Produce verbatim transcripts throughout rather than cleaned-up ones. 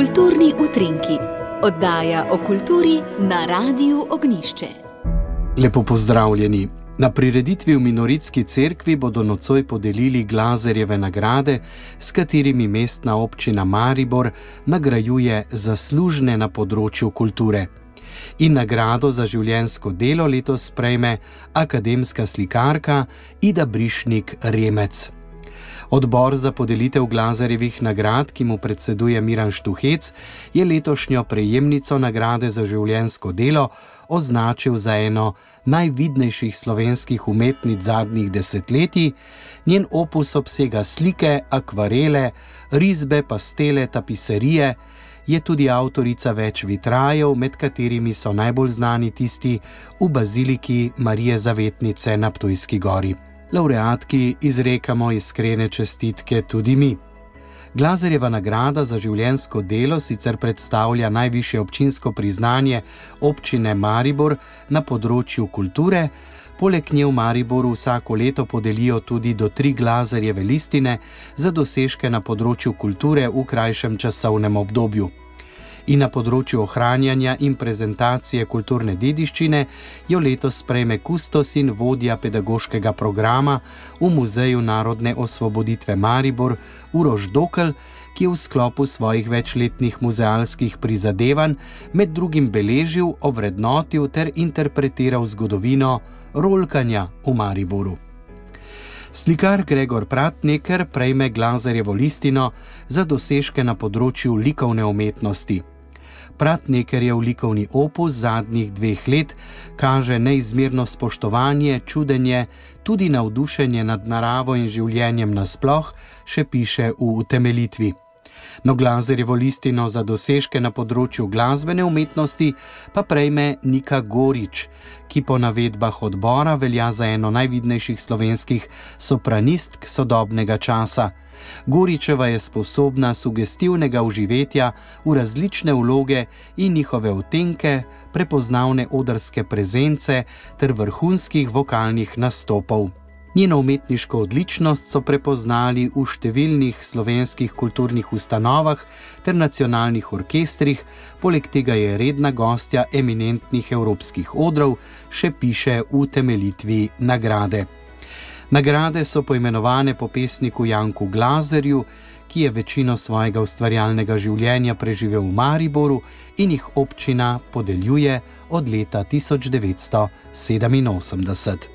Kulturni utrinki, oddaja o kulturi na Radiu Ognjišče. Lepo pozdravljeni. Na prireditvi v Minoritski cerkvi bodo nocoj podelili Glazerjeve nagrade, s katerimi mestna občina Maribor nagrajuje zaslužne na področju kulture. In nagrado za življenjsko delo letos prejme akademska slikarka Ida Brišnik Remec. Odbor za podelitev Glazerjevih nagrad, ki mu predseduje Miran Štuhec, je letošnjo prejemnico nagrade za življenjsko delo označil za eno najvidnejših slovenskih umetnic zadnjih desetletij. Njen opus obsega slike, akvarele, risbe, pastele, tapiserije. Je tudi avtorica več vitrajev, med katerimi so najbolj znani tisti v baziliki Marije Zavetnice na Ptujski gori. Lavreatki izrekamo iskrene čestitke tudi mi. Glazerjeva nagrada za življenjsko delo sicer predstavlja najvišje občinsko priznanje občine Maribor na področju kulture. Poleg nje v Mariboru vsako leto podelijo tudi do tri Glazerjeve listine za dosežke na področju kulture v krajšem časovnem obdobju. In na področju ohranjanja in prezentacije kulturne dediščine jo letos sprejme kustos in vodja pedagoškega programa v Muzeju narodne osvoboditve Maribor Uroš Dokl, ki je v sklopu svojih večletnih muzealskih prizadevanj med drugim beležil, ovrednotil ter interpretiral zgodovino rolkanja v Mariboru. Slikar Gregor Pratneker prejme Glazerjevo listino za dosežke na področju likovne umetnosti. Pratnekerjev likovni opus zadnjih dveh let kaže neizmerno spoštovanje, čudenje, tudi navdušenje nad naravo in življenjem nasploh, še piše v utemeljitvi. No, Glazerjevo listino za dosežke na področju glasbene umetnosti pa prejme Nika Gorič, ki po navedbah odbora velja za eno najvidnejših slovenskih sopranistk sodobnega časa. Goričeva je sposobna sugestivnega vživetja v različne vloge in njihove odtenke, prepoznavne odrske prezence ter vrhunskih vokalnih nastopov. Njeno umetniško odličnost so prepoznali v številnih slovenskih kulturnih ustanovah ter nacionalnih orkestrih, poleg tega je redna gostja eminentnih evropskih odrov, še piše v utemeljitvi nagrade. Nagrade so poimenovane po pesniku Janku Glazerju, ki je večino svojega ustvarjalnega življenja preživel v Mariboru in jih občina podeljuje od leta tisoč devetsto sedeminosemdeset.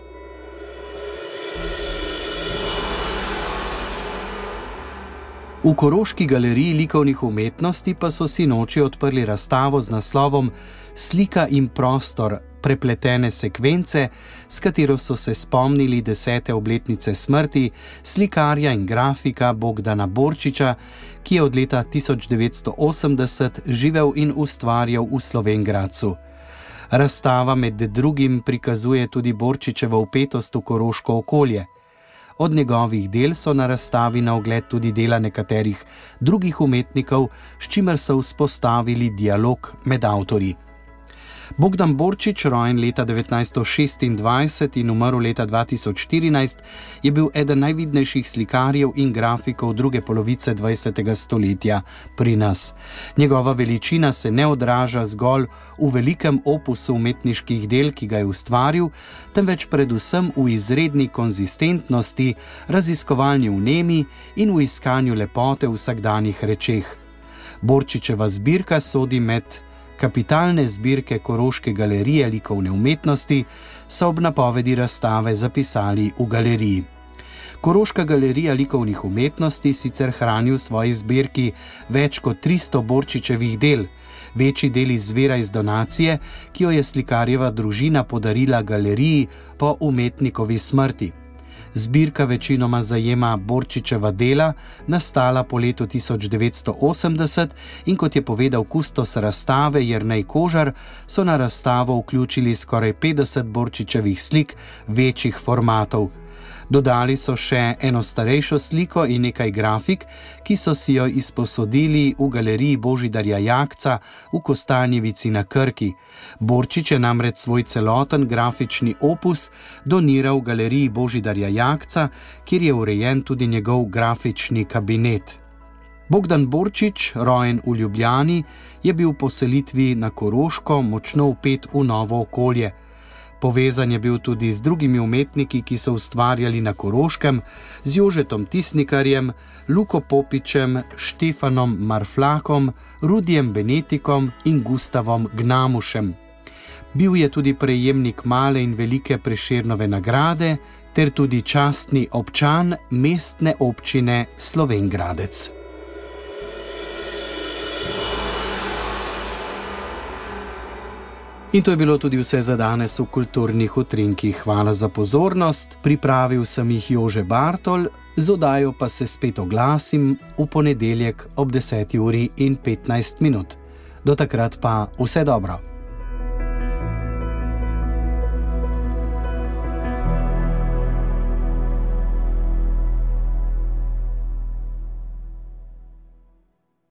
V Koroški galeriji likovnih umetnosti pa so sinoči odprli razstavo z naslovom Slika in prostor, prepletene sekvence, s katero so se spomnili desete obletnice smrti slikarja in grafika Bogdana Borčiča, ki je od leta tisoč devetsto osemdeset živel in ustvarjal v Slovenj Gradcu. Razstava med drugim prikazuje tudi Borčičevo vpetost v koroško okolje. Od njegovih del so na razstavi na ogled tudi dela nekaterih drugih umetnikov, s čimer so vzpostavili dialog med avtorji. Bogdan Borčič, rojen leta devetnajststo šestindvajset in umrl leta dva tisoč štirinajst, je bil eden najvidnejših slikarjev in grafikov druge polovice dvajsetega stoletja pri nas. Njegova veličina se ne odraža zgolj v velikem opusu umetniških del, ki ga je ustvaril, temveč predvsem v izredni konzistentnosti, raziskovalni vnemi in v iskanju lepote v vsakdanjih rečeh. Borčičeva zbirka sodi med kapitalne zbirke Koroške galerije likovne umetnosti, so ob napovedi razstave zapisali v galeriji. Koroška galerija likovnih umetnosti sicer hrani v svoji zbirki več kot tristo Borčičevih del. Večji del izvira iz donacije, ki jo je slikarjeva družina podarila galeriji po umetnikovi smrti. Zbirka večinoma zajema Borčičeva dela, nastala po letu tisoč devetsto osemdeset, in kot je povedal kustos razstave Jernej Kožar, so na razstavo vključili skoraj petdeset Borčičevih slik večjih formatov. Dodali so še eno starejšo sliko in nekaj grafik, ki so si jo izposodili v galeriji Božidarja Jakca v Kostanjevici na Krki. Borčič je namreč svoj celoten grafični opus doniral galeriji Božidarja Jakca, kjer je urejen tudi njegov grafični kabinet. Bogdan Borčič, rojen v Ljubljani, je bil po selitvi na Koroško močno vpet v novo okolje. Povezan je bil tudi z drugimi umetniki, ki so ustvarjali na Koroškem, z Jožetom Tisnikarjem, Luko Popičem, Štefanom Marflakom, Rudijem Benetikom in Gustavom Gnamušem. Bil je tudi prejemnik male in velike Prešernove nagrade ter tudi častni občan mestne občine Slovenj Gradec. In to je bilo tudi vse za danes v Kulturnih utrinkih. Hvala za pozornost, pripravil sem jih Jože Bartol, z oddajo pa se spet oglasim v ponedeljek ob deseti uri in petnajst minut. Do takrat pa vse dobro.